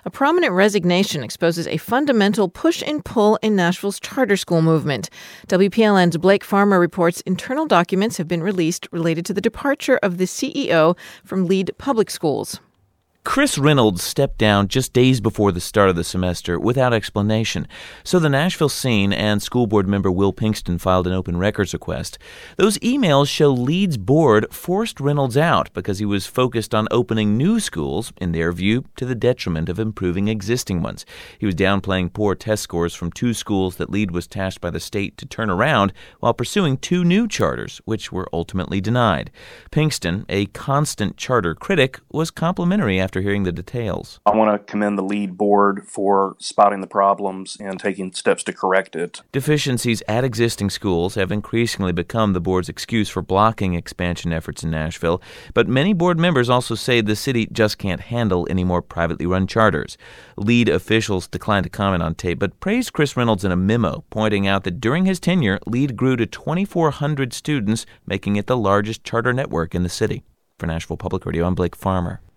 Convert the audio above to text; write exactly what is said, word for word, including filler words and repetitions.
A prominent resignation exposes a fundamental push and pull in Nashville's charter school movement. W P L N's Blake Farmer reports internal documents have been released related to the departure of the C E O from Lead Public Schools. Chris Reynolds stepped down just days before the start of the semester without explanation, so the Nashville Scene and school board member Will Pinkston filed an open records request. Those emails show Lead's board forced Reynolds out because he was focused on opening new schools, in their view, to the detriment of improving existing ones. He was downplaying poor test scores from two schools that Lead was tasked by the state to turn around while pursuing two new charters, which were ultimately denied. Pinkston, a constant charter critic, was complimentary after After hearing the details. I want to commend the Lead board for spotting the problems and taking steps to correct it. Deficiencies at existing schools have increasingly become the board's excuse for blocking expansion efforts in Nashville, but many board members also say the city just can't handle any more privately run charters. Lead officials declined to comment on tape, but praised Chris Reynolds in a memo, pointing out that during his tenure, Lead grew to twenty-four hundred students, making it the largest charter network in the city. For Nashville Public Radio, I'm Blake Farmer.